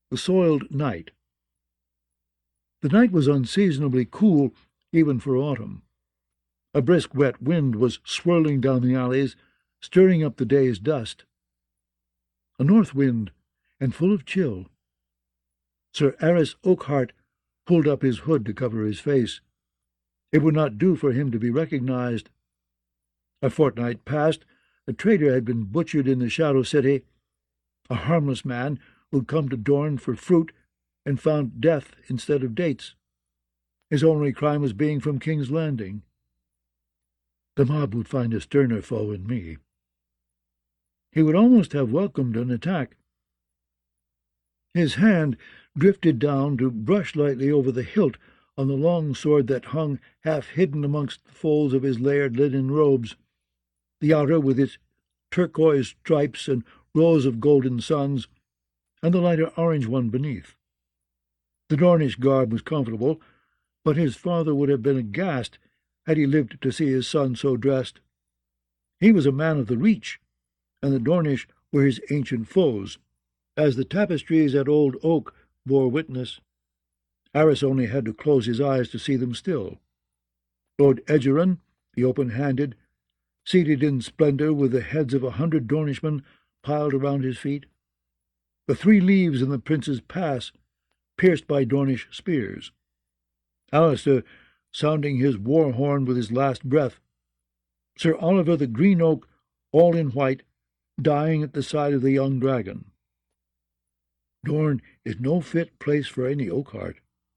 The Soiled Knight. The night was unseasonably cool, even for autumn. A brisk wet wind was swirling down the alleys, stirring up the day's dust. A north wind, and full of chill. Sir Arys Oakhart pulled up his hood to cover his face. It would not do for him to be recognized. A fortnight past, a trader had been butchered in the Shadow City, a harmless man who had come to Dorne for fruit and found death instead of dates. His only crime was being from King's Landing. The mob would find a sterner foe in me. He would almost have welcomed an attack. His hand drifted down to brush lightly over the hilt on the long sword that hung half hidden amongst the folds of his layered linen robes, the outer with its turquoise stripes and rows of golden suns, and the lighter orange one beneath. The Dornish garb was comfortable, but his father would have been aghast had he lived to see his son so dressed. He was a man of the Reach, and the Dornish were his ancient foes, as the tapestries at Old Oak bore witness. Arys only had to close his eyes to see them still. Lord Egeron, the open-handed, seated in splendour with the heads of 100 Dornishmen piled around his feet. The 3 leaves in the Prince's Pass, pierced by Dornish spears. Alistair sounding his war horn with his last breath. Sir Oliver the Green Oak, all in white, dying at the side of the young dragon. Dorne is no fit place for any Oakhart.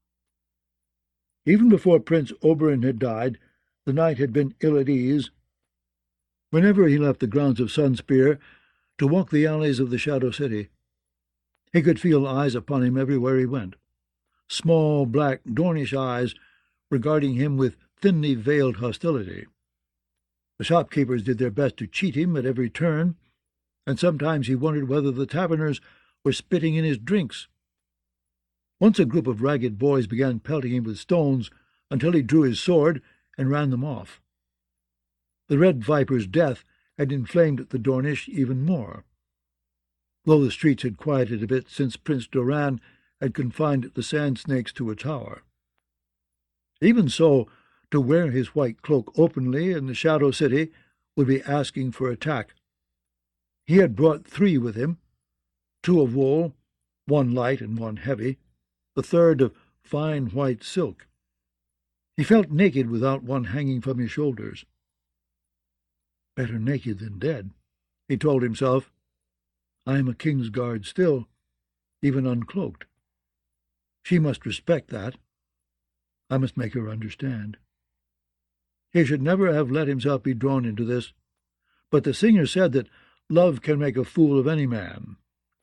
Even before Prince Oberyn had died, the knight had been ill at ease. Whenever he left the grounds of Sunspear to walk the alleys of the Shadow City, he could feel eyes upon him everywhere he went, small black Dornish eyes regarding him with thinly veiled hostility. The shopkeepers did their best to cheat him at every turn, and sometimes he wondered whether the taverners were spitting in his drinks. Once a group of ragged boys began pelting him with stones until he drew his sword and ran them off. The Red Viper's death had inflamed the Dornish even more, though the streets had quieted a bit since Prince Doran had confined the Sand Snakes to a tower. Even so, to wear his white cloak openly in the Shadow City would be asking for attack. He had brought 3 with him, 2 of wool, 1 light and 1 heavy, the third of fine white silk. He felt naked without one hanging from his shoulders. Better naked than dead, he told himself. I am a King's Guard still, even uncloaked. She must respect that. I must make her understand. He should never have let himself be drawn into this, but the singer said that love can make a fool of any man.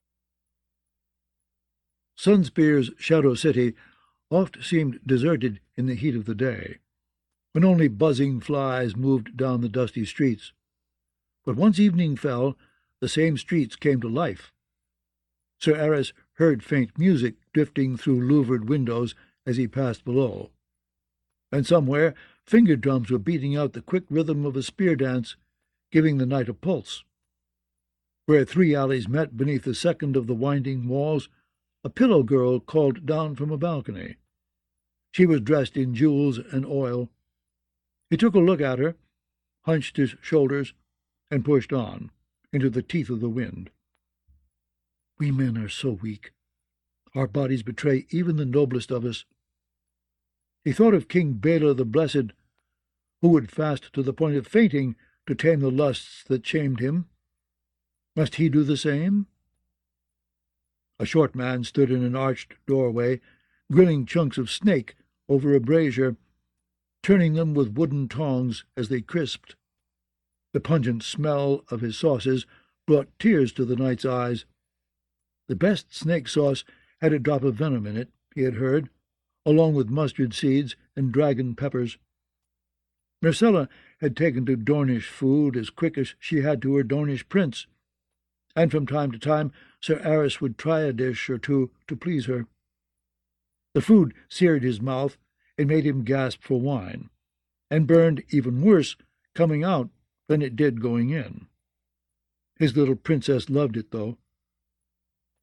Sunspear's Shadow City oft seemed deserted in the heat of the day, when only buzzing flies moved down the dusty streets. But once evening fell, the same streets came to life. Sir Arys heard faint music drifting through louvered windows as he passed below, and somewhere finger drums were beating out the quick rhythm of a spear dance, giving the night a pulse. Where 3 alleys met beneath the second of the winding walls, a pillow girl called down from a balcony. She was dressed in jewels and oil. He took a look at her, hunched his shoulders, and pushed on, into the teeth of the wind. We men are so weak. Our bodies betray even the noblest of us. He thought of King Baelor the Blessed, who would fast to the point of fainting to tame the lusts that shamed him. Must he do the same? A short man stood in an arched doorway, grilling chunks of snake over a brazier, turning them with wooden tongs as they crisped. The pungent smell of his sauces brought tears to the knight's eyes. The best snake sauce had a drop of venom in it, he had heard, along with mustard seeds and dragon peppers. Myrcella had taken to Dornish food as quick as she had to her Dornish prince, and from time to time Sir Arys would try a dish or two to please her. The food seared his mouth and made him gasp for wine, and burned even worse coming out than it did going in. His little princess loved it, though.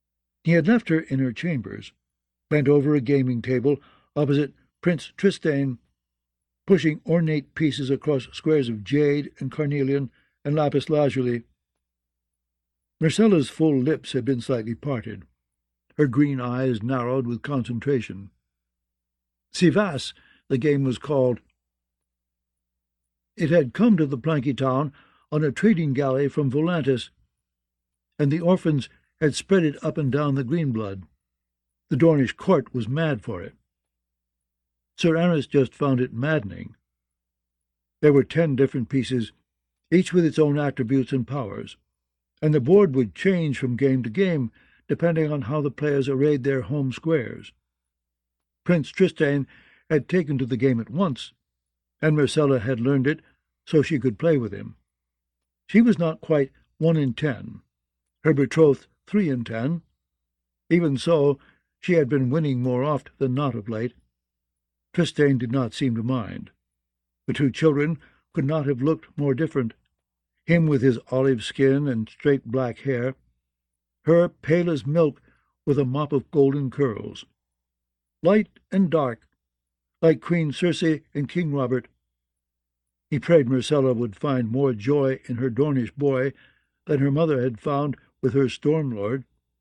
He had left her in her chambers, bent over a gaming table opposite Prince Tristane, pushing ornate pieces across squares of jade and carnelian and lapis lazuli. Myrcella's full lips had been slightly parted, her green eyes narrowed with concentration. Sivas, the game was called. It had come to the Planky town on a trading galley from Volantis, and the orphans had spread it up and down the Greenblood. The Dornish court was mad for it. Sir Aris just found it maddening. There were 10 different pieces, each with its own attributes and powers, and the board would change from game to game, depending on how the players arrayed their home squares. Prince Tristane had taken to the game at once, and Myrcella had learned it so she could play with him. She was not quite 1 in 10, her betrothed 3 in 10. Even so, she had been winning more oft than not of late. Tristane did not seem to mind. The 2 children could not have looked more different, him with his olive skin and straight black hair, her pale as milk with a mop of golden curls. Light and dark, like Queen Circe and King Robert. He prayed Myrcella would find more joy in her Dornish boy than her mother had found with her Stormlord.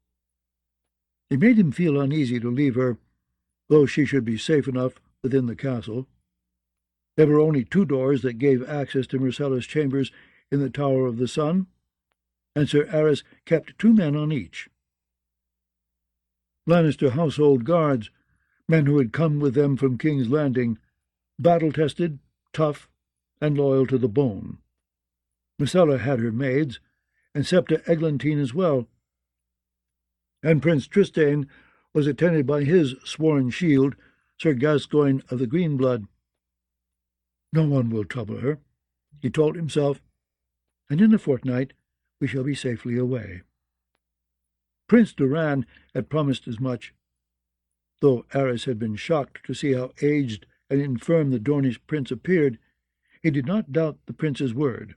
It made him feel uneasy to leave her, though she should be safe enough within the castle. There were only 2 doors that gave access to Myrcella's chambers in the Tower of the Sun, and Sir Aris kept 2 men on each. Lannister household guards, men who had come with them from King's Landing, battle-tested, tough, and loyal to the bone. Myrcella had her maids, and Septa Eglantine as well, and Prince Tristane was attended by his sworn shield, Sir Gascoigne of the Greenblood. No one will trouble her, he told himself, and in a fortnight we shall be safely away. Prince Doran had promised as much. Though Aris had been shocked to see how aged and infirm the Dornish prince appeared, he did not doubt the prince's word.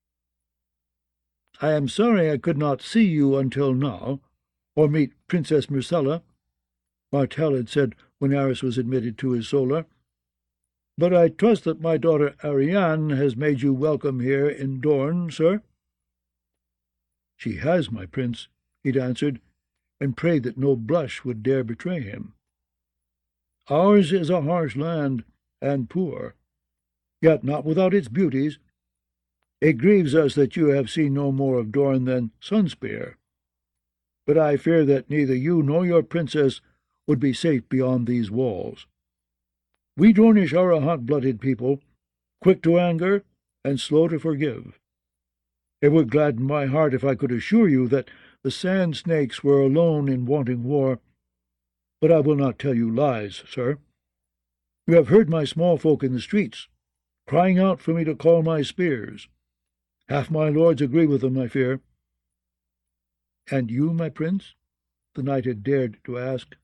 "I am sorry I could not see you until now, or meet Princess Myrcella," Martell had said when Aris was admitted to his solar. "But I trust that my daughter Arianne has made you welcome here in Dorne, sir." "She has, my prince," he'd answered, and prayed that no blush would dare betray him. "Ours is a harsh land, and poor, yet not without its beauties. It grieves us that you have seen no more of Dorne than Sunspear, but I fear that neither you nor your princess would be safe beyond these walls. We Dornish are a hot-blooded people, quick to anger and slow to forgive. It would gladden my heart if I could assure you that the Sand Snakes were alone in wanting war, but I will not tell you lies, sir. You have heard my small folk in the streets, crying out for me to call my spears. Half my lords agree with them, I fear." "And you, my prince?" the knight had dared to ask.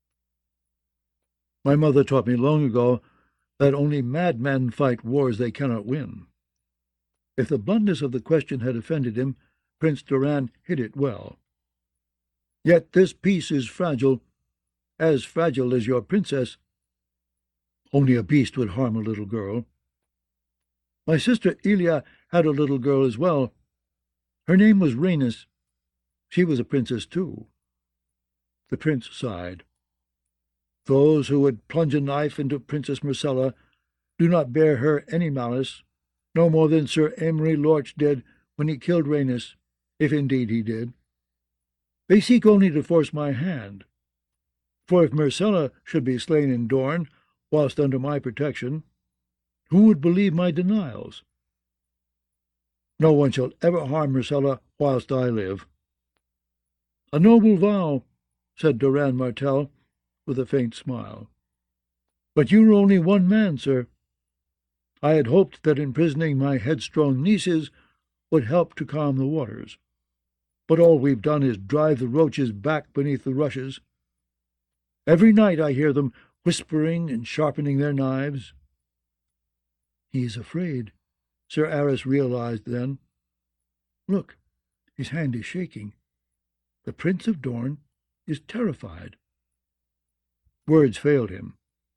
"My mother taught me long ago that only madmen fight wars they cannot win." If the bluntness of the question had offended him, Prince Doran hid it well. "Yet this peace is fragile, as fragile as your princess." "Only a beast would harm a little girl." "My sister Elia had a little girl as well. Her name was Rhaenys. She was a princess too." The prince sighed. "Those who would plunge a knife into Princess Myrcella do not bear her any malice, no more than Sir Amory Lorch did when he killed Rhaenys, if indeed he did. They seek only to force my hand. For if Myrcella should be slain in Dorne, whilst under my protection, who would believe my denials? No one shall ever harm Myrcella whilst I live." "A noble vow," said Doran Martell, with a faint smile. "But you are only one man, sir. I had hoped that imprisoning my headstrong nieces would help to calm the waters. But all we've done is drive the roaches back beneath the rushes. Every night I hear them whispering and sharpening their knives." "He is afraid," Sir Aris realized then. "Look, his hand is shaking. The Prince of Dorne is terrified. Words failed him.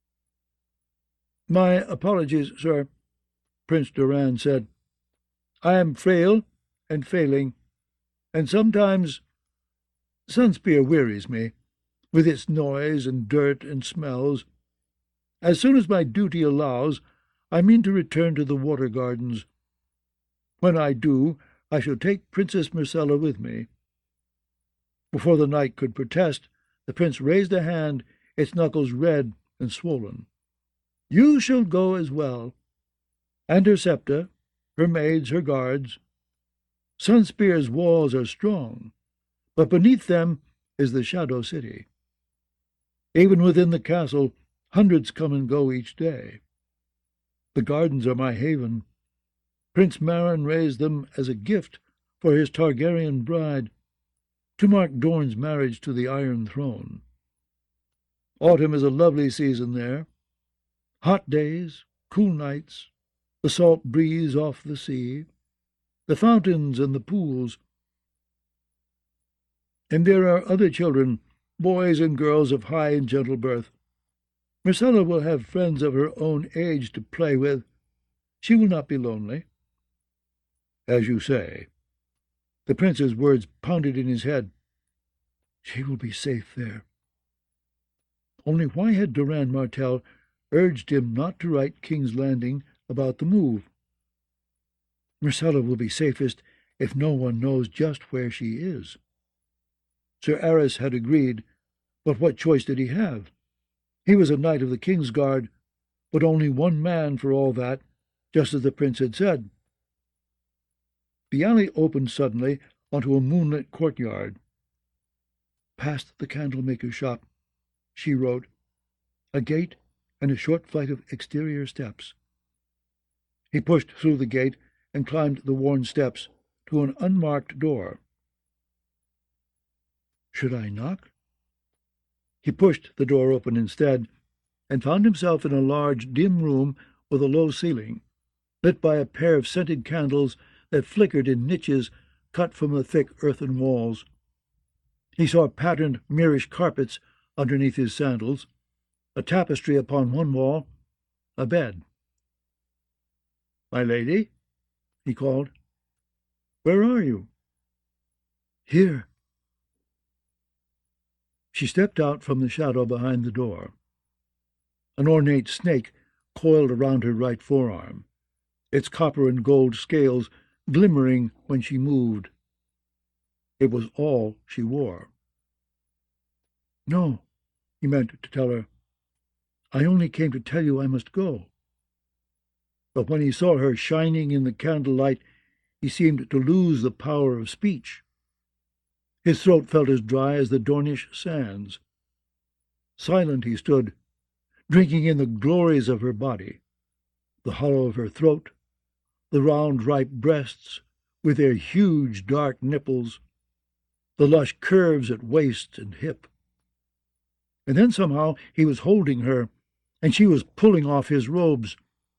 "My apologies, sir," Prince Doran said. "I am frail and failing, and sometimes Sunspear wearies me, with its noise and dirt and smells. As soon as my duty allows, I mean to return to the water gardens. When I do, I shall take Princess Myrcella with me." Before the knight could protest, the prince raised a hand, its knuckles red and swollen. "You shall go as well, and her sceptre, her maids, her guards. Sunspear's walls are strong, but beneath them is the Shadow City. Even within the castle, hundreds come and go each day. The gardens are my haven. Prince Marin raised them as a gift for his Targaryen bride, to mark Dorne's marriage to the Iron Throne. Autumn is a lovely season there. Hot days, cool nights, the salt breeze off the sea, the fountains and the pools. And there are other children, boys and girls of high and gentle birth. Myrcella will have friends of her own age to play with. She will not be lonely." "As you say." The prince's words pounded in his head. She will be safe there. Only why had Doran Martell urged him not to write King's Landing about the move? Myrcella will be safest if no one knows just where she is. Sir Aris had agreed, but what choice did he have? He was a knight of the King's Guard, but only one man for all that, just as the prince had said. The alley opened suddenly onto a moonlit courtyard. "Past the candlemaker's shop," she wrote. "A gate and a short flight of exterior steps." He pushed through the gate and climbed the worn steps to an unmarked door. Should I knock? He pushed the door open instead, and found himself in a large, dim room with a low ceiling, lit by a pair of scented candles that flickered in niches cut from the thick earthen walls. He saw patterned Moorish carpets underneath his sandals, a tapestry upon one wall, a bed. "My lady?" he called. "Where are you?" "Here." She stepped out from the shadow behind the door. An ornate snake coiled around her right forearm, its copper and gold scales glimmering when she moved. It was all she wore. "No," he meant to tell her. "I only came to tell you I must go." But when he saw her shining in the candlelight, he seemed to lose the power of speech. His throat felt as dry as the Dornish sands. Silent he stood, drinking in the glories of her body, the hollow of her throat, the round, ripe breasts with their huge, dark nipples, the lush curves at waist and hip. And then somehow he was holding her, and she was pulling off his robes.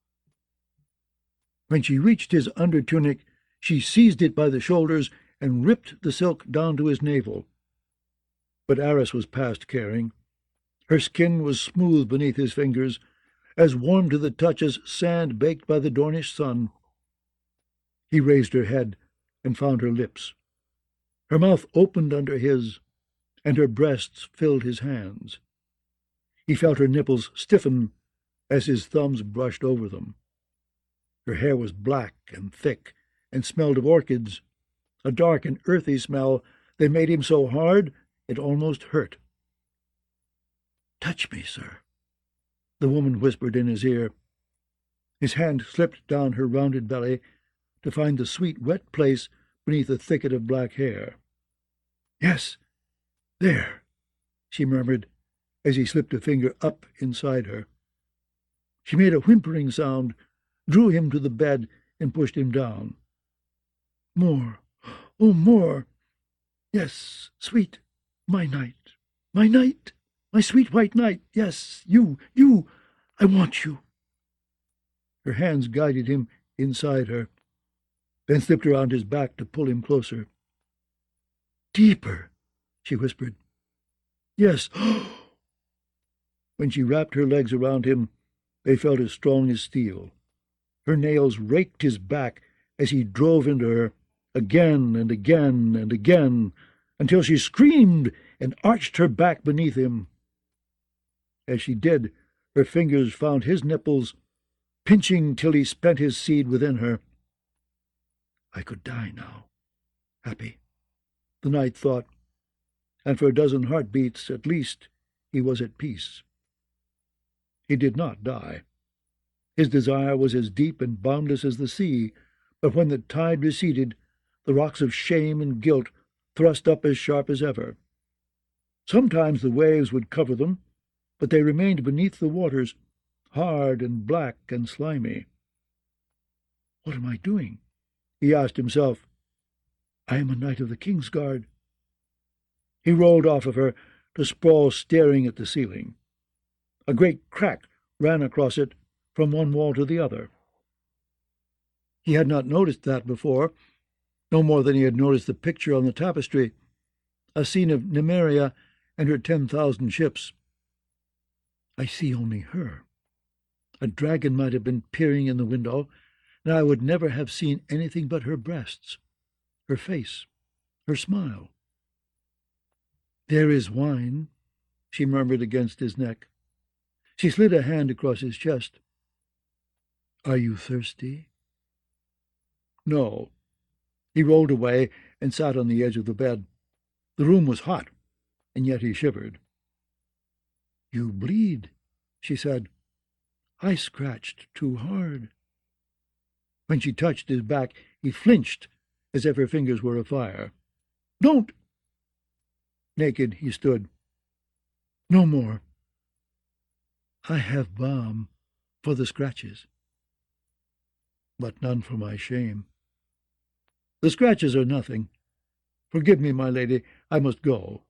When she reached his under-tunic, she seized it by the shoulders and ripped the silk down to his navel. But Aris was past caring. Her skin was smooth beneath his fingers, as warm to the touch as sand baked by the Dornish sun. He raised her head and found her lips. Her mouth opened under his, and her breasts filled his hands. He felt her nipples stiffen as his thumbs brushed over them. Her hair was black and thick and smelled of orchids, a dark and earthy smell that made him so hard it almost hurt. "Touch me, sir," the woman whispered in his ear. His hand slipped down her rounded belly to find the sweet, wet place beneath a thicket of black hair. "Yes, there," she murmured, as he slipped a finger up inside her. She made a whimpering sound, drew him to the bed, and pushed him down. "More, oh, more! Yes, sweet, my knight, my sweet white knight, yes, you, I want you." Her hands guided him inside her, then slipped around his back to pull him closer. "Deeper," she whispered. Yes. When she wrapped her legs around him, they felt as strong as steel. Her nails raked his back as he drove into her, again and again and again, until she screamed and arched her back beneath him. As she did, her fingers found his nipples, pinching till he spent his seed within her. I could die now, happy, the knight thought, and for a dozen heartbeats at least he was at peace. He did not die. His desire was as deep and boundless as the sea, but when the tide receded, the rocks of shame and guilt thrust up as sharp as ever. Sometimes the waves would cover them, but they remained beneath the waters, hard and black and slimy. What am I doing? He asked himself. I am a knight of the King's Guard. He rolled off of her to sprawl staring at the ceiling. A great crack ran across it from one wall to the other. He had not noticed that before, no more than he had noticed the picture on the tapestry, a scene of Nymeria and her 10,000 ships. I see only her. A dragon might have been peering in the window, and I would never have seen anything but her breasts, her face, her smile. There is wine, she murmured against his neck. She slid a hand across his chest. Are you thirsty? No. He rolled away and sat on the edge of the bed. The room was hot, and yet he shivered. You bleed, she said. I scratched too hard. When she touched his back, he flinched as if her fingers were afire. Don't! Naked he stood. No more. I have balm for the scratches, but none for my shame. The scratches are nothing. Forgive me, my lady, I must go.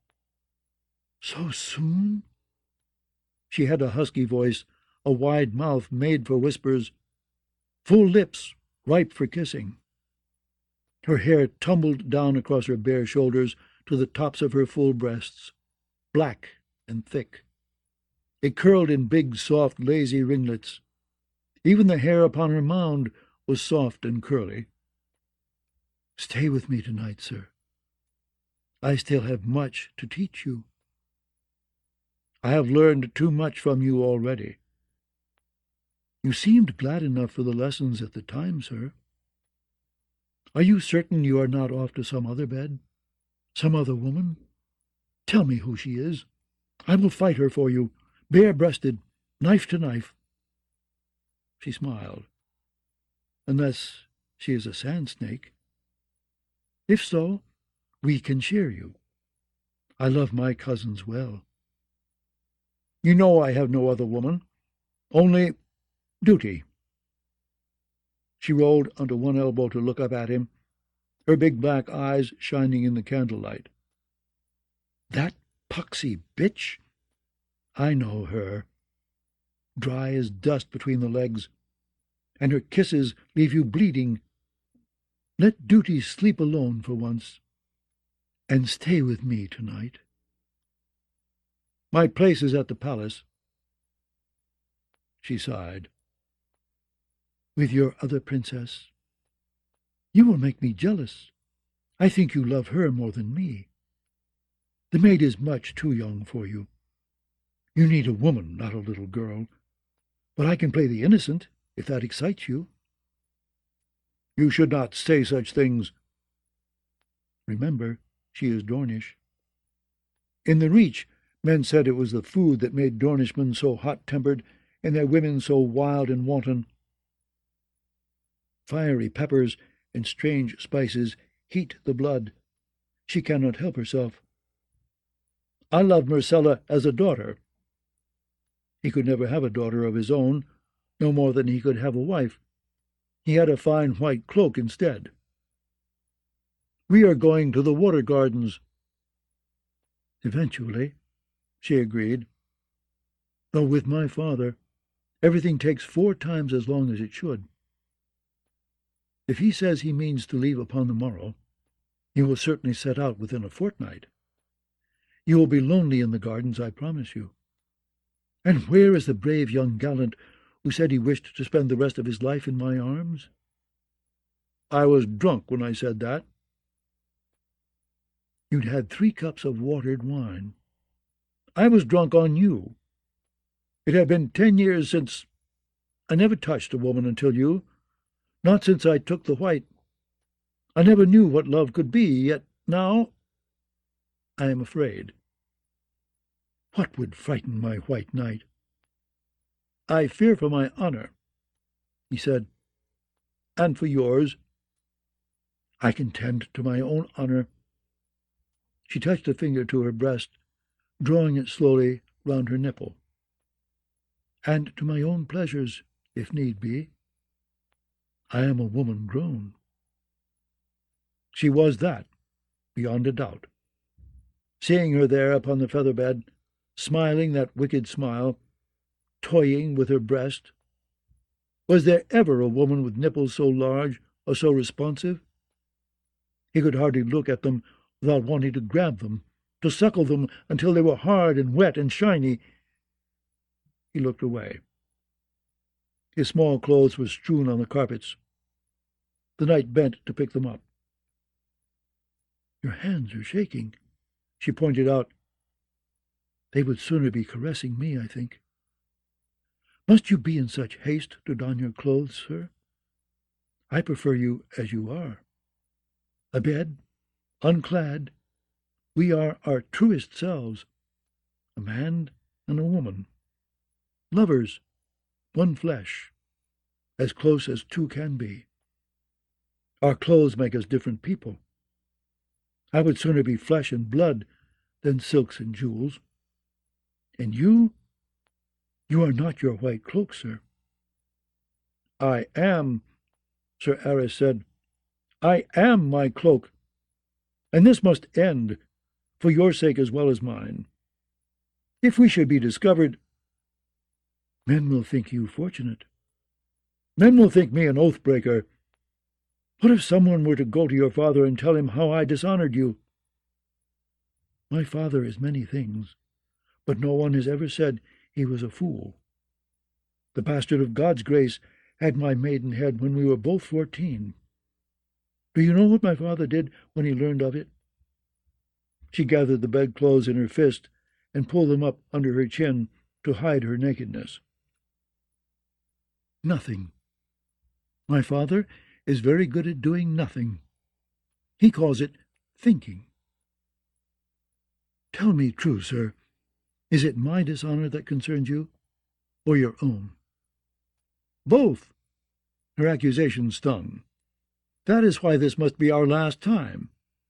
So soon? She had a husky voice, a wide mouth made for whispers, full lips ripe for kissing. Her hair tumbled down across her bare shoulders to the tops of her full breasts, black and thick. It curled in big, soft, lazy ringlets. Even the hair upon her mound was soft and curly. Stay with me tonight, sir. I still have much to teach you. I have learned too much from you already. You seemed glad enough for the lessons at the time, sir. Are you certain you are not off to some other bed? Some other woman? Tell me who she is. I will fight her for you, bare-breasted, knife to knife. She smiled. Unless she is a sand snake. If so, we can share you. I love my cousins well. You know I have no other woman, only duty. She rolled onto one elbow to look up at him, her big black eyes shining in the candlelight. That poxy bitch? I know her. Dry as dust between the legs, and her kisses leave you bleeding. Let duty sleep alone for once, and stay with me tonight. My place is at the palace. She sighed. With your other princess. You will make me jealous. I think you love her more than me. The maid is much too young for you. You need a woman, not a little girl. But I can play the innocent, if that excites you. You should not say such things. Remember, she is Dornish. In the Reach, men said it was the food that made Dornishmen so hot-tempered and their women so wild and wanton. Fiery peppers and strange spices heat the blood. She cannot help herself. I loved Myrcella as a daughter. He could never have a daughter of his own, no more than he could have a wife. He had a fine white cloak instead. We are going to the water gardens. Eventually, she agreed. Though with my father, everything takes 4 times as long as it should. If he says he means to leave upon the morrow, he will certainly set out within a fortnight. You will be lonely in the gardens, I promise you. And where is the brave young gallant who said he wished to spend the rest of his life in my arms? I was drunk when I said that. You'd had 3 cups of watered wine. I was drunk on you. It had been 10 years since I never touched a woman until you, not since I took the white. I never knew what love could be, yet now I am afraid. What would frighten my white knight? I fear for my honor, he said, and for yours. I can tend to my own honor. She touched a finger to her breast, drawing it slowly round her nipple. And to my own pleasures, if need be. I am a woman grown. She was that, beyond a doubt. Seeing her there upon the feather bed, smiling that wicked smile, toying with her breast, was there ever a woman with nipples so large or so responsive? He could hardly look at them without wanting to grab them, to suckle them until they were hard and wet and shiny. He looked away. His small clothes were strewn on the carpets. The knight bent to pick them up. Your hands are shaking, she pointed out. They would sooner be caressing me, I think. Must you be in such haste to don your clothes, sir? I prefer you as you are. Abed, unclad, we are our truest selves, a man and a woman, lovers, one flesh, as close as 2 can be. Our clothes make us different people. I would sooner be flesh and blood than silks and jewels. And you are not your white cloak, sir. I am, Sir Aris said. I am my cloak, and this must end, for your sake as well as mine. If we should be discovered, men will think you fortunate. Men will think me an oath-breaker. What if someone were to go to your father and tell him how I dishonored you? My father is many things, but no one has ever said he was a fool. The bastard of God's grace had my maidenhead when we were both 14. Do you know what my father did when he learned of it? She gathered the bedclothes in her fist and pulled them up under her chin to hide her nakedness. Nothing. My father is very good at doing nothing. He calls it thinking. Tell me true, sir. Is it my dishonor that concerns you, or your own? Both. Her accusation stung. That is why this must be our last time.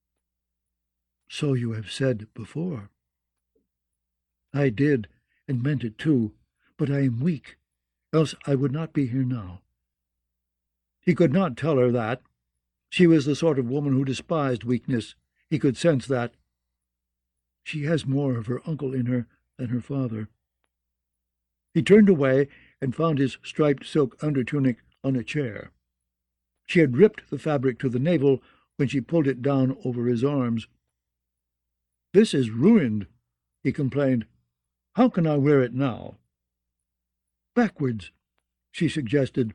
So you have said before. I did, and meant it too, but I am weak, else I would not be here now. He could not tell her that. She was the sort of woman who despised weakness. He could sense that. She has more of her uncle in her than her father. He turned away and found his striped silk undertunic on a chair. She had ripped the fabric to the navel when she pulled it down over his arms. This is ruined, he complained. How can I wear it now? Backwards, she suggested.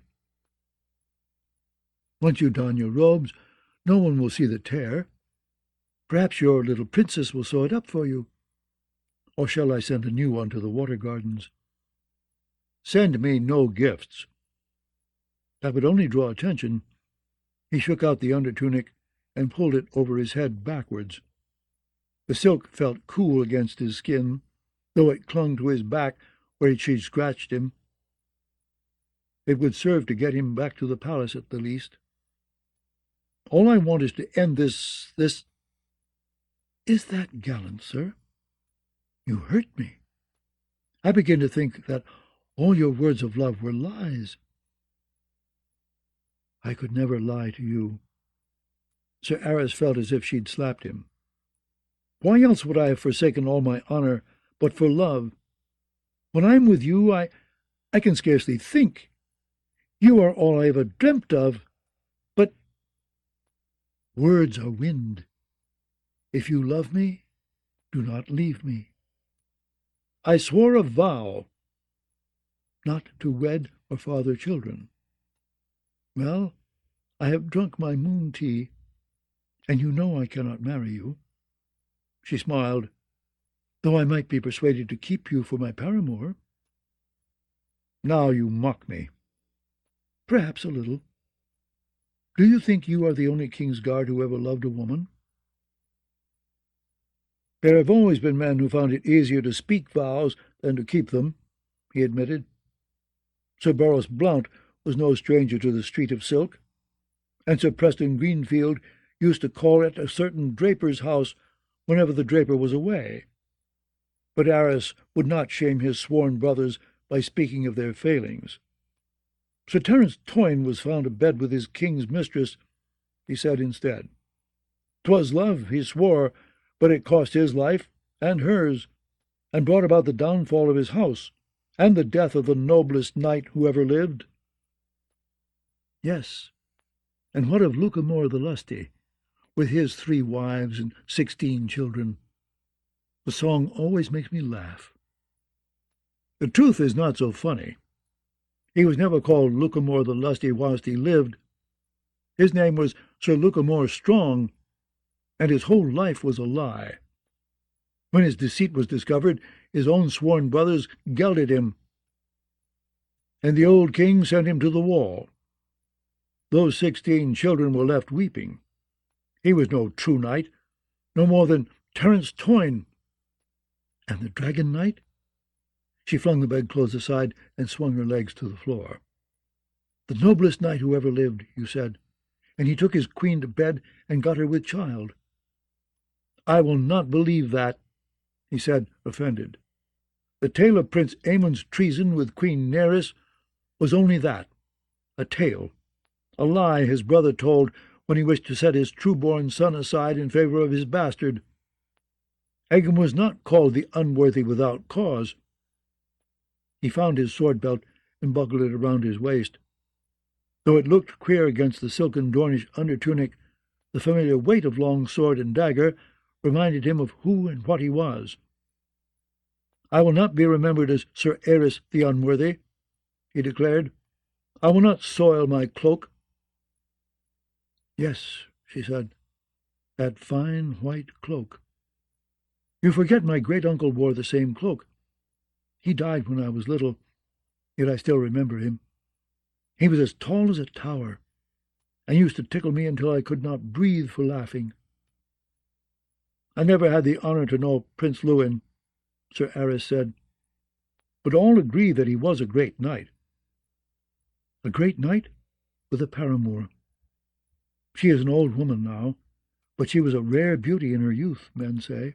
Once you don your robes, no one will see the tear. Perhaps your little princess will sew it up for you. Or shall I send a new one to the Water Gardens? Send me no gifts. That would only draw attention. He shook out the undertunic and pulled it over his head backwards. The silk felt cool against his skin, though it clung to his back where she'd scratched him. It would serve to get him back to the palace at the least. All I want is to end this. Is that gallant, sir? You hurt me. I begin to think that all your words of love were lies. I could never lie to you. Sir Aris felt as if she'd slapped him. Why else would I have forsaken all my honor but for love? When I'm with you, I can scarcely think. You are all I ever dreamt of. But words are wind. If you love me, Do not leave me. I swore a vow not to wed or father children. Well, I have drunk my moon tea, and you know I cannot marry you." She smiled. "Though I might be persuaded to keep you for my paramour." "Now you mock me." "Perhaps a little. Do you think you are the only King's Guard who ever loved a woman?" "There have always been men who found it easier to speak vows than to keep them," he admitted. Sir Boros Blount was no stranger to the Street of Silk, and Sir Preston Greenfield used to call at a certain draper's house whenever the draper was away. But Arras would not shame his sworn brothers by speaking of their failings. "Sir Terence Toyne was found abed with his king's mistress," he said instead. "'Twas love, he swore, but it cost his life and hers, and brought about the downfall of his house, and the death of the noblest knight who ever lived." "Yes, and what of Lucamore the Lusty, with his 3 wives and 16 children? The song always makes me laugh." "The truth is not so funny. He was never called Lucamore the Lusty whilst he lived. His name was Sir Lucamore Strong, and his whole life was a lie. When his deceit was discovered, his own sworn brothers gelded him, and the old king sent him to the wall. Those 16 children were left weeping. He was no true knight, no more than Terence Toyne." "And the Dragon Knight?" She flung the bedclothes aside and swung her legs to the floor. "The noblest knight who ever lived, you said, and he took his queen to bed and got her with child." "I will not believe that," he said, offended. "The tale of Prince Aemon's treason with Queen Nerys was only that, a tale, a lie his brother told when he wished to set his true-born son aside in favour of his bastard. Aegon was not called the unworthy without cause." He found his sword-belt and buckled it around his waist. Though it looked queer against the silken Dornish under-tunic, the familiar weight of long sword and dagger reminded him of who and what he was. "I will not be remembered as Sir Aerys the Unworthy," he declared. "I will not soil my cloak." "Yes," she said, "that fine white cloak. You forget my great-uncle wore the same cloak. He died when I was little, yet I still remember him. He was as tall as a tower, and used to tickle me until I could not breathe for laughing." "I never had the honour to know Prince Lewin," Sir Aerys said, "but all agree that he was a great knight." "A great knight with a paramour. She is an old woman now, but she was a rare beauty in her youth, men say."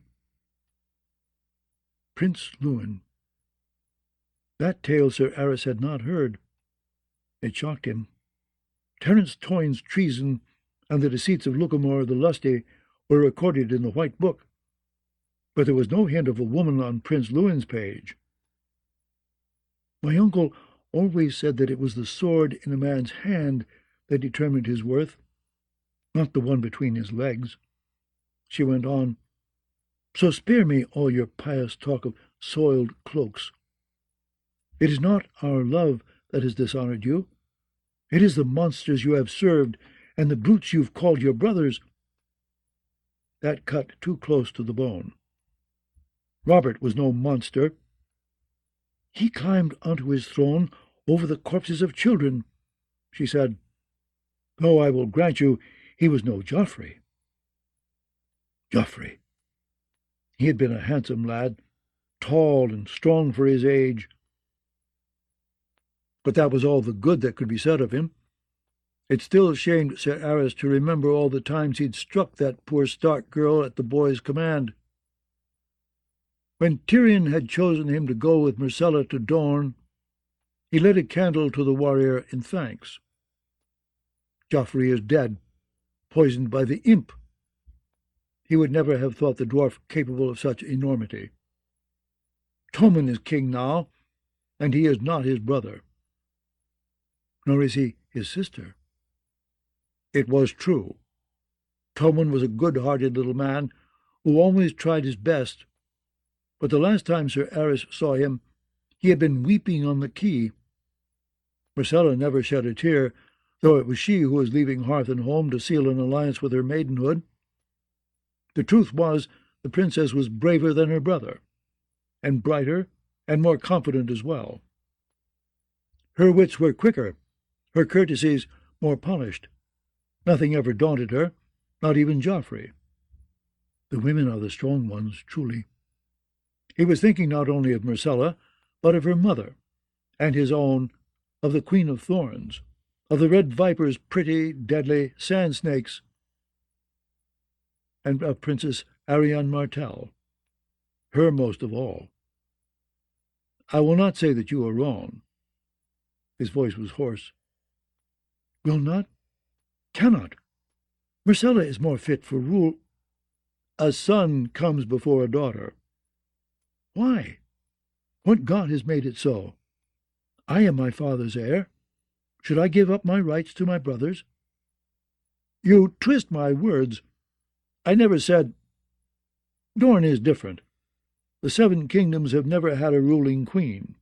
Prince Lewin. That tale Sir Aerys had not heard. It shocked him. Terence Toyne's treason and the deceits of Lucamore the Lusty were recorded in the White Book, but there was no hint of a woman on Prince Lewin's page. "My uncle always said that it was the sword in a man's hand that determined his worth, not the one between his legs," she went on. "So spare me all your pious talk of soiled cloaks. It is not our love that has dishonoured you. It is the monsters you have served, and the brutes you've called your brothers." That cut too close to the bone. Robert was no monster. "He climbed onto his throne over the corpses of children," she said. "Though I will grant you he was no Joffrey." Joffrey! He had been a handsome lad, tall and strong for his age. But that was all the good that could be said of him. It still shamed Sir Aerys to remember all the times he'd struck that poor Stark girl at the boy's command. When Tyrion had chosen him to go with Myrcella to Dorne, he lit a candle to the warrior in thanks. Joffrey is dead, poisoned by the imp. He would never have thought the dwarf capable of such enormity. Tommen is king now, and he is not his brother. Nor is he his sister. It was true. Tommen was a good-hearted little man who always tried his best, but the last time Sir Aris saw him, he had been weeping on the quay. Myrcella never shed a tear, though it was she who was leaving hearth and home to seal an alliance with her maidenhood. The truth was, the princess was braver than her brother, and brighter, and more confident as well. Her wits were quicker, her courtesies more polished. Nothing ever daunted her, not even Joffrey. The women are the strong ones, truly. He was thinking not only of Myrcella, but of her mother, and his own, of the Queen of Thorns, of the red viper's pretty, deadly sand snakes, and of Princess Arianne Martell, her most of all. I will not say that you are wrong. His voice was hoarse. Will not? Cannot. Myrcella is more fit for rule. A son comes before a daughter. Why? What god has made it so? I am my father's heir. Should I give up my rights to my brothers? You twist my words. I never said— Dorne is different. The Seven Kingdoms have never had a ruling queen.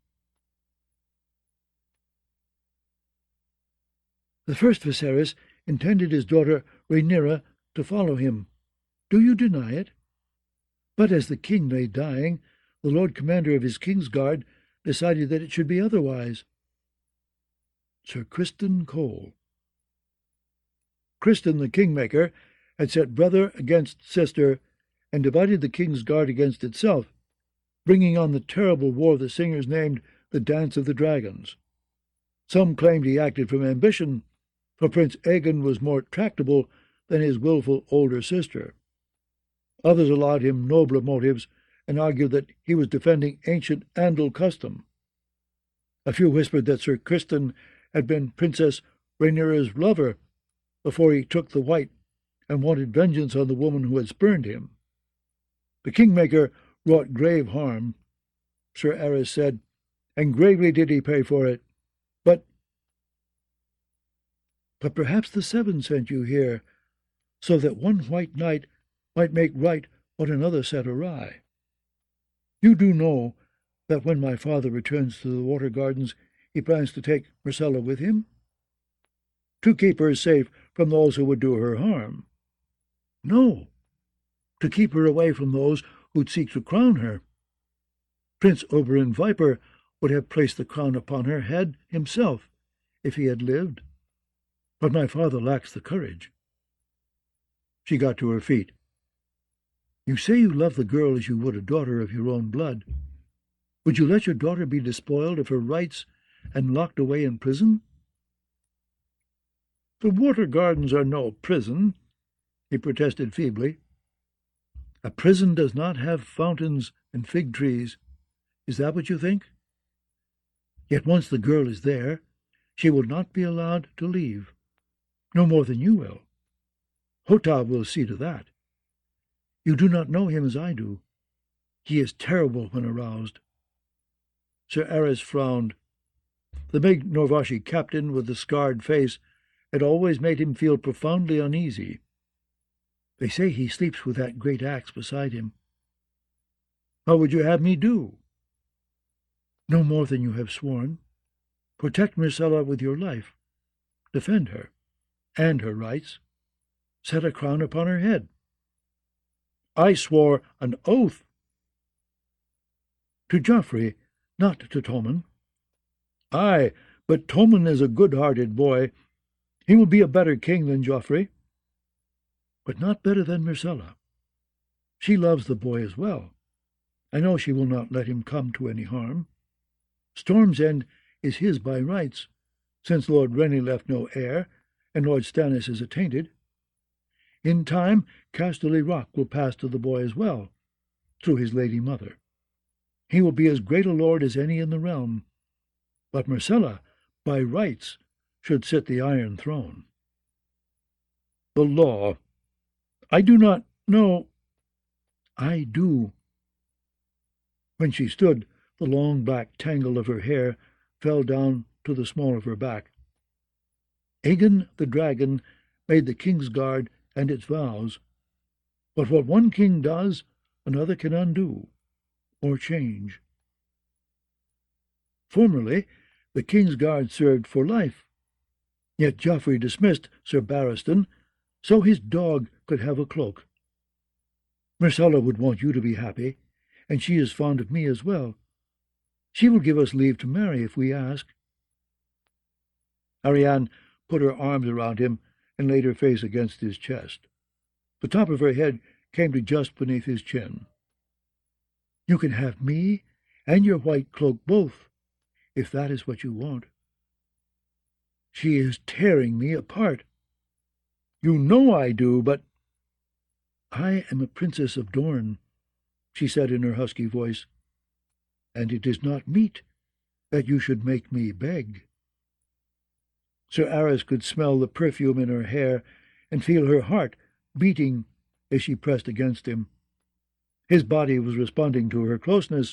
The first Viserys intended his daughter Rhaenyra to follow him. Do you deny it? But as the king lay dying, the Lord Commander of his Kingsguard decided that it should be otherwise. Sir Criston Cole. Criston the Kingmaker had set brother against sister and divided the Kingsguard against itself, bringing on the terrible war the singers named the Dance of the Dragons. Some claimed he acted from ambition, for Prince Aegon was more tractable than his wilful older sister. Others allowed him nobler motives and argued that he was defending ancient Andal custom. A few whispered that Sir Criston had been Princess Rhaenyra's lover before he took the White and wanted vengeance on the woman who had spurned him. The Kingmaker wrought grave harm, Sir Aris said, and gravely did he pay for it. But perhaps the Seven sent you here, so that one white knight might make right what another set awry. You do know that when my father returns to the Water Gardens, he plans to take Myrcella with him? To keep her safe from those who would do her harm. No, to keep her away from those who'd seek to crown her. Prince Oberyn Viper would have placed the crown upon her head himself, if he had lived. But my father lacks the courage. She got to her feet. You say you love the girl as you would a daughter of your own blood. Would you let your daughter be despoiled of her rights and locked away in prison? The Water Gardens are no prison, he protested feebly. A prison does not have fountains and fig trees. Is that what you think? Yet once the girl is there, she will not be allowed to leave. No more than you will. Hotab will see to that. You do not know him as I do. He is terrible when aroused. Sir Aris frowned. The big Norvashi captain with the scarred face had always made him feel profoundly uneasy. They say he sleeps with that great axe beside him. What would you have me do? No more than you have sworn. Protect Myrcella with your life. Defend her, and her rights. Set a crown upon her head. I swore an oath. To Joffrey, not to Tommen. Aye, but Tommen is a good-hearted boy. He will be a better king than Joffrey, but not better than Myrcella. She loves the boy as well. I know she will not let him come to any harm. Storm's End is his by rights, since Lord Renly left no heir, and Lord Stannis is attainted. In time, Casterly Rock will pass to the boy as well, through his lady mother. He will be as great a lord as any in the realm, but Myrcella, by rights, should sit the Iron Throne. The law. I do not know. I do. When she stood, the long black tangle of her hair fell down to the small of her back. Aegon the dragon made the Kingsguard and its vows. But what one king does, another can undo, or change. Formerly, the king's guard served for life, yet Geoffrey dismissed Sir Barristan, so his dog could have a cloak. Myrcella would want you to be happy, and she is fond of me as well. She will give us leave to marry if we ask. Ariane put her arms around him and laid her face against his chest. The top of her head came to just beneath his chin. You can have me and your white cloak both, if that is what you want. She is tearing me apart. You know I do, but— I am a princess of Dorne, she said in her husky voice, and it is not meet that you should make me beg. Sir Aras could smell the perfume in her hair and feel her heart beating as she pressed against him. His body was responding to her closeness,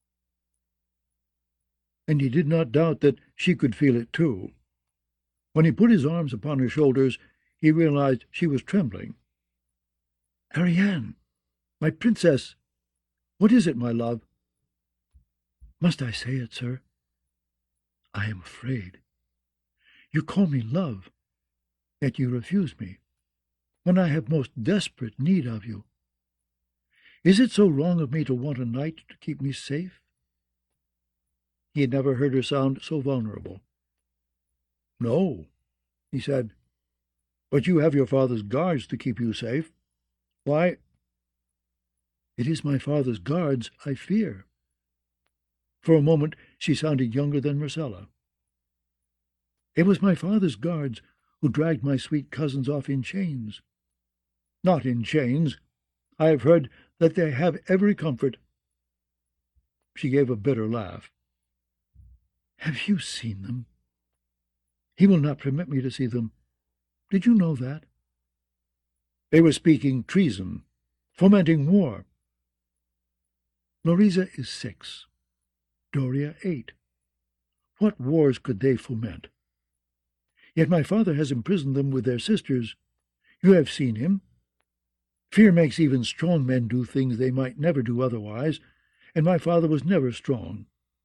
and he did not doubt that she could feel it too. When he put his arms upon her shoulders, he realized she was trembling. "Ariane, my princess, what is it, my love?" "Must I say it, sir? I am afraid. You call me love, yet you refuse me, when I have most desperate need of you. Is it so wrong of me to want a knight to keep me safe?" He had never heard her sound so vulnerable. "No," he said, "but you have your father's guards to keep you safe. Why?" "It is my father's guards I fear." For a moment she sounded younger than Myrcella. "It was my father's guards who dragged my sweet cousins off in chains." "Not in chains. I have heard that they have every comfort." She gave a bitter laugh. "Have you seen them?" "He will not permit me to see them. Did you know that?" "They were speaking treason, fomenting war." "Lorisa is 6, Doria 8. What wars could they foment? Yet my father has imprisoned them with their sisters. You have seen him. Fear makes even strong men do things they might never do otherwise, and my father was never strong."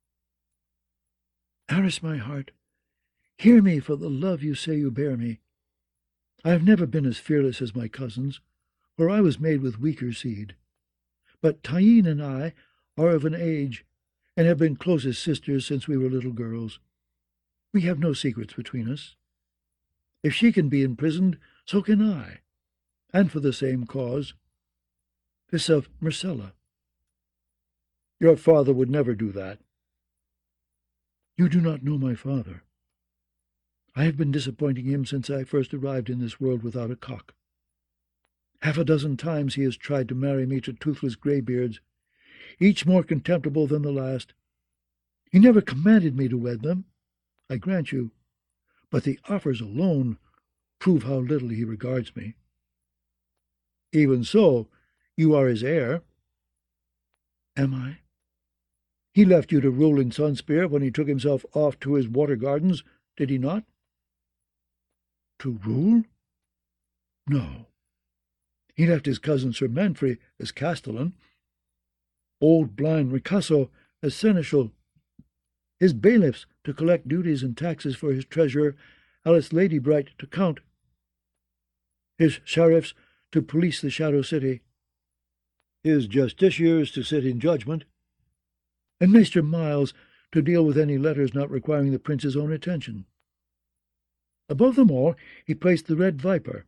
"Aras, my heart, hear me for the love you say you bear me. I have never been as fearless as my cousins, for I was made with weaker seed. But Tyene and I are of an age, and have been close as sisters since we were little girls. We have no secrets between us. If she can be imprisoned, so can I, and for the same cause, this of Myrcella." "Your father would never do that." "You do not know my father. I have been disappointing him since I first arrived in this world without a cock. 6 times he has tried to marry me to toothless greybeards, each more contemptible than the last. He never commanded me to wed them, I grant you, but the offers alone prove how little he regards me." "Even so, you are his heir." "Am I?" "He left you to rule in Sunspear when he took himself off to his water gardens, did he not?" "To rule? No. He left his cousin Sir Manfrey as castellan, old blind Ricasso as seneschal, his bailiffs to collect duties and taxes for his treasurer, Alice Ladybright, to count, his sheriffs to police the Shadow City, his justiciars to sit in judgment, and Maester Miles to deal with any letters not requiring the prince's own attention. Above them all, he placed the Red Viper.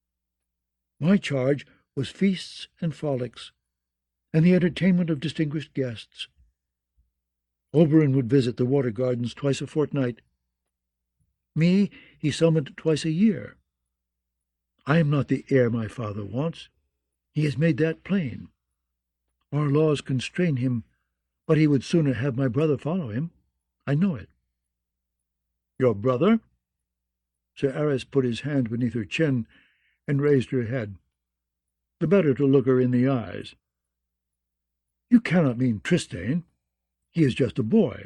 My charge was feasts and frolics, and the entertainment of distinguished guests. Oberyn would visit the water gardens twice a fortnight. Me he summoned twice a year. I am not the heir my father wants. He has made that plain. Our laws constrain him, but he would sooner have my brother follow him. I know it." "Your brother?" Sir Aras put his hand beneath her chin and raised her head, the better to look her in the eyes. "You cannot mean Trystane. He is just a boy."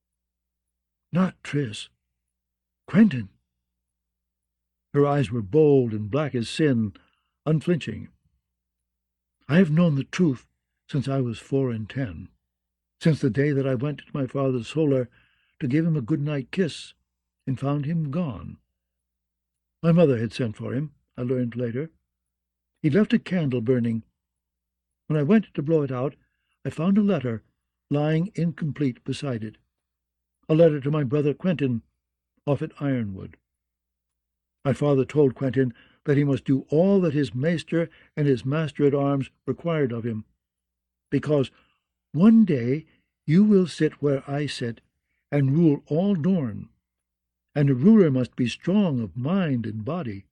"Not Tris. Quentyn." Her eyes were bold and black as sin, unflinching. I have known the truth since I was 4 and 10, since the day that I went to my father's solar to give him a good-night kiss and found him gone. My mother had sent for him, I learned later. He left a candle burning. When I went to blow it out, I found a letter lying incomplete beside it, a letter to my brother Quentin, off at Ironwood. My father told Quentin that he must do all that his maester and his master-at-arms required of him, because one day you will sit where I sit and rule all Dorne, and a ruler must be strong of mind and body.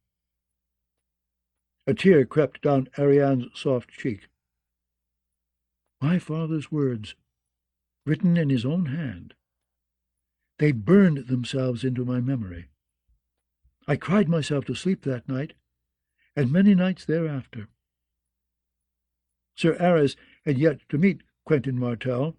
A tear crept down Ariane's soft cheek. My father's words, written in his own hand, they burned themselves into my memory. I cried myself to sleep that night, and many nights thereafter. Sir Arys had yet to meet Quentin Martell.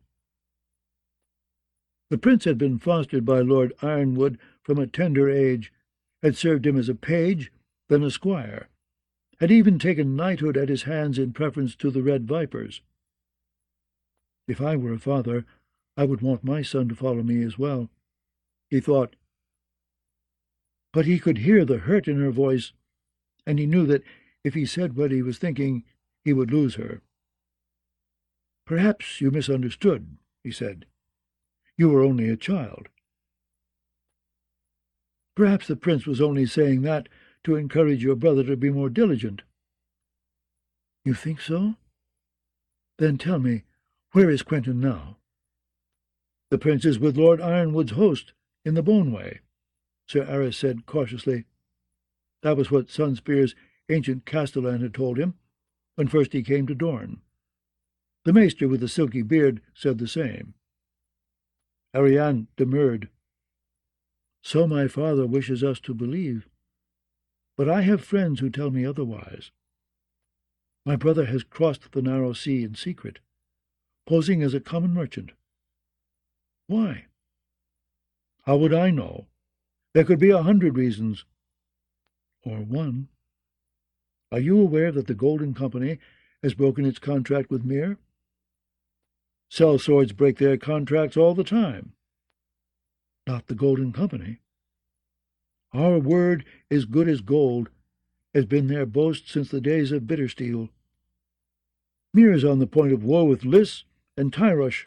The prince had been fostered by Lord Ironwood from a tender age, had served him as a page, then a squire, had even taken knighthood at his hands in preference to the Red Vipers. If I were a father, I would want my son to follow me as well, he thought. But he could hear the hurt in her voice, and he knew that if he said what he was thinking, he would lose her. "Perhaps you misunderstood," he said. "You were only a child." Perhaps the prince was only saying that to encourage your brother to be more diligent. You think so? Then tell me, where is Quentin now? The prince is with Lord Ironwood's host in the Boneway, Sir Arys said cautiously. That was what Sunspear's ancient castellan had told him when first he came to Dorne. The maester with the silky beard said the same. Ariane demurred. So my father wishes us to believe, but I have friends who tell me otherwise. My brother has crossed the narrow sea in secret, posing as a common merchant. Why? How would I know? There could be 100 reasons. Or one. Are you aware that the Golden Company has broken its contract with Myr? Sellswords break their contracts all the time. Not the Golden Company. Our word is good as gold, has been their boast since the days of Bittersteel. Myr is on the point of war with Lys and Tyrosh.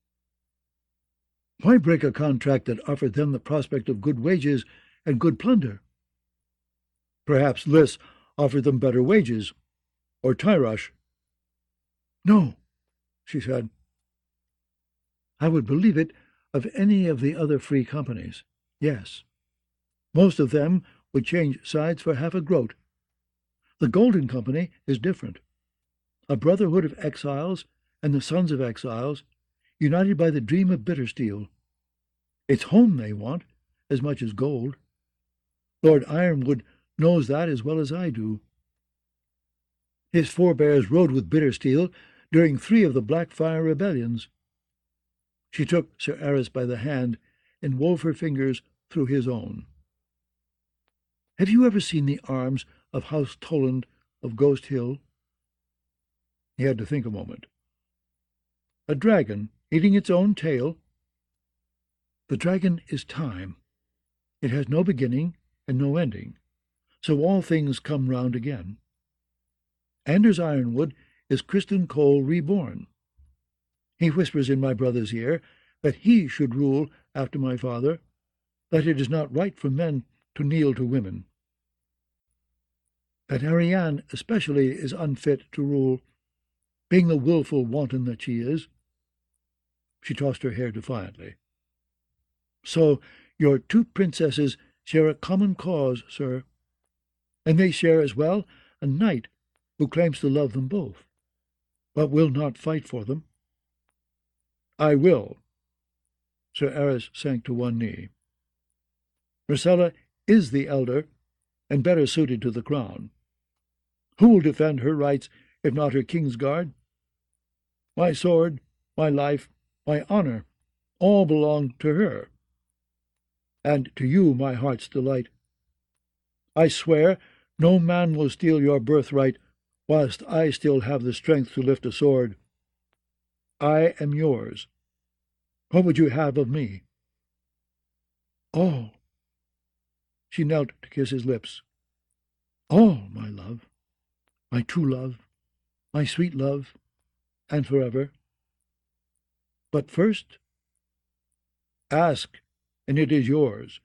Why break a contract that offered them the prospect of good wages and good plunder? Perhaps Lys offered them better wages, or Tyrosh. No, she said. I would believe it of any of the other free companies, yes. Most of them would change sides for half a groat. The Golden Company is different. A brotherhood of exiles and the sons of exiles, united by the dream of Bittersteel. It's home they want, as much as gold. Lord Ironwood knows that as well as I do. His forebears rode with Bittersteel during 3 of the Blackfire rebellions. She took Sir Arys by the hand and wove her fingers through his own. Have you ever seen the arms of House Toland of Ghost Hill? He had to think a moment. A dragon eating its own tail? The dragon is time. It has no beginning and no ending, so all things come round again. Anders Ironwood is Criston Cole reborn. He whispers in my brother's ear that he should rule after my father, that it is not right for men to kneel to women, that Ariane especially is unfit to rule, being the wilful wanton that she is. She tossed her hair defiantly. So your 2 princesses share a common cause, sir, and they share as well a knight who claims to love them both, but will not fight for them. I will. Sir Arys sank to one knee. Myrcella is the elder, and better suited to the crown. Who will defend her rights, if not her Kingsguard? My sword, my life, my honour, all belong to her. And to you my heart's delight. I swear no man will steal your birthright whilst I still have the strength to lift a sword. I am yours. What would you have of me?" "All." She knelt to kiss his lips. "All, my love, my true love, my sweet love, and forever. But first, ask, and it is yours.